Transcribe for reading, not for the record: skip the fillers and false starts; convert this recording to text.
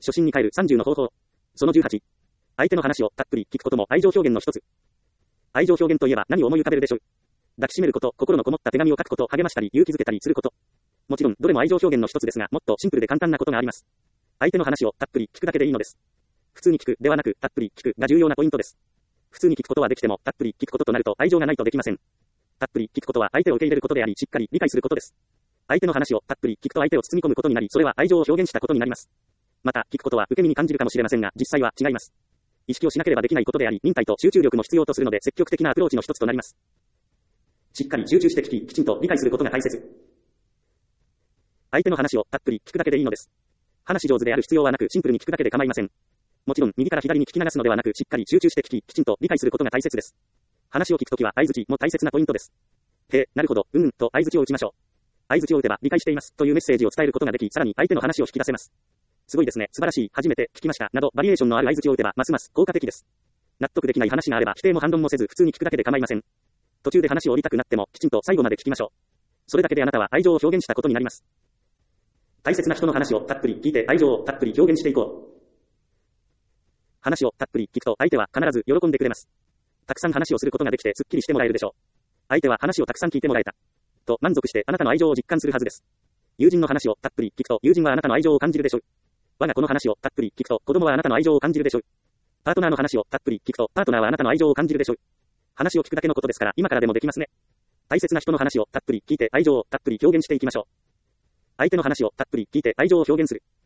初心に帰る30の方法。その18。相手の話をたっぷり聞くことも愛情表現の一つ。愛情表現といえば何を思い浮かべるでしょう。抱きしめること、心のこもった手紙を書くこと、励ましたり勇気づけたりすること。もちろんどれも愛情表現の一つですが、もっとシンプルで簡単なことがあります。相手の話をたっぷり聞くだけでいいのです。普通に聞くではなく、たっぷり聞くが重要なポイントです。普通に聞くことはできても、たっぷり聞くこととなると愛情がないとできません。たっぷり聞くことは相手を受け入れることであり、しっかり理解することです。相手の話をたっぷり聞くと相手を包み込むことになり、それは愛情を表現したことになります。また、聞くことは受け身に感じるかもしれませんが、実際は違います。意識をしなければできないことであり、忍耐と集中力も必要とするので、積極的なアプローチの一つとなります。しっかり集中して聞き、きちんと理解することが大切。相手の話をたっぷり聞くだけでいいのです。話し上手である必要はなく、シンプルに聞くだけで構いません。もちろん、右から左に聞き流すのではなく、しっかり集中して聞き、きちんと理解することが大切です。話を聞くときは相槌も大切なポイントです。へえ、なるほど、と相槌を打ちましょう。相槌を打てば理解していますというメッセージを伝えることができ、さらに相手の話を引き出せます。すごいですね、素晴らしい、初めて聞きました、などバリエーションのある相槌を打てばますます効果的です。納得できない話があれば否定も反論もせず普通に聞くだけで構いません。途中で話を降りたくなってもきちんと最後まで聞きましょう。それだけであなたは愛情を表現したことになります。大切な人の話をたっぷり聞いて愛情をたっぷり表現していこう。話をたっぷり聞くと相手は必ず喜んでくれます。たくさん話をすることができてすっきりしてもらえるでしょう。相手は話をたくさん聞いてもらえたと満足してあなたの愛情を実感するはずです。友人の話をたっぷり聞くと友人はあなたの愛情を感じるでしょう。我が子の話をたっぷり聞くと子供はあなたの愛情を感じるでしょう。パートナーの話をたっぷり聞くとパートナーはあなたの愛情を感じるでしょう。話を聞くだけのことですから今からでもできますね。大切な人の話をたっぷり聞いて愛情をたっぷり表現していきましょう。相手の話をたっぷり聞いて愛情を表現する。